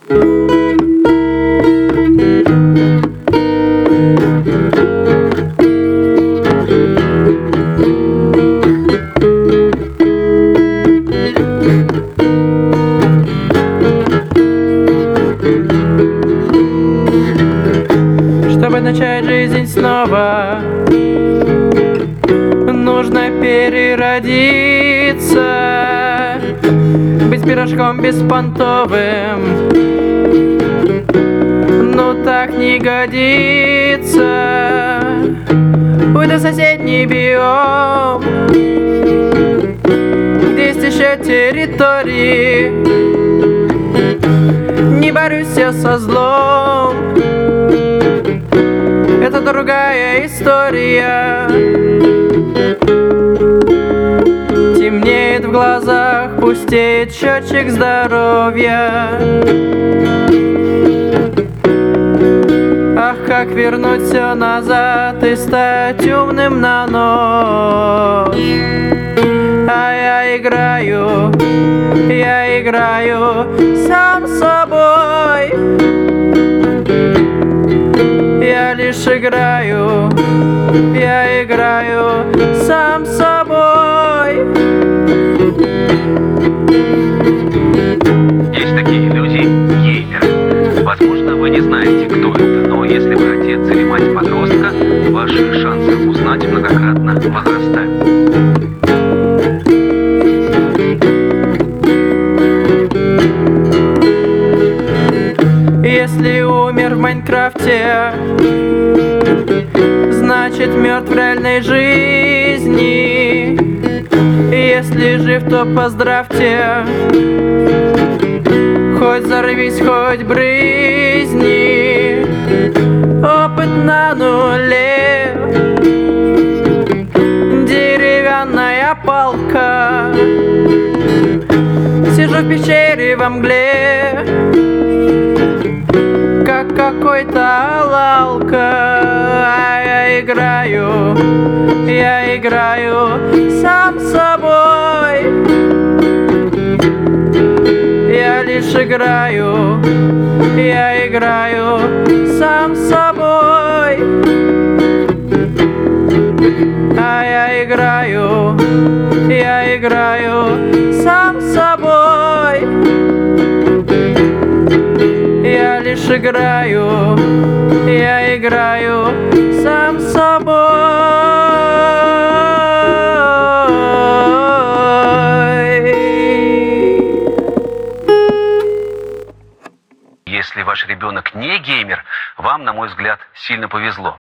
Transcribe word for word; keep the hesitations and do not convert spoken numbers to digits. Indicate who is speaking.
Speaker 1: Чтобы начать жизнь снова, нужно переродиться, быть пирожком беспонтовым, ну так не годится. Уйду в соседний биом, где есть еще территории. Не борюсь я со злом, это другая история. Темнеет в глазах, пустеет счетчик здоровья. Ах, как вернуть все назад и стать умным на ночь. А я играю, я играю сам с собой. Я лишь играю, я играю сам с собой.
Speaker 2: Есть такие люди, геймеры. Возможно, вы не знаете, кто это, но если вы отец или мать подростка, ваши шансы узнать многократно возрастают.
Speaker 1: Если умер в Майнкрафте, значит мертв в реальной жизни. Если жив, то поздравьте, хоть взорвись, хоть брызни. Опыт на нуле, деревянная палка. Сижу в пещере во мгле, как какой-то лалка. А я играю, я играю сам с собой. Я лишь играю, я играю сам с собой. А я играю, я играю сам с собой. Я лишь играю, я играю сам с собой.
Speaker 2: Если ваш ребенок не геймер, вам, на мой взгляд, сильно повезло.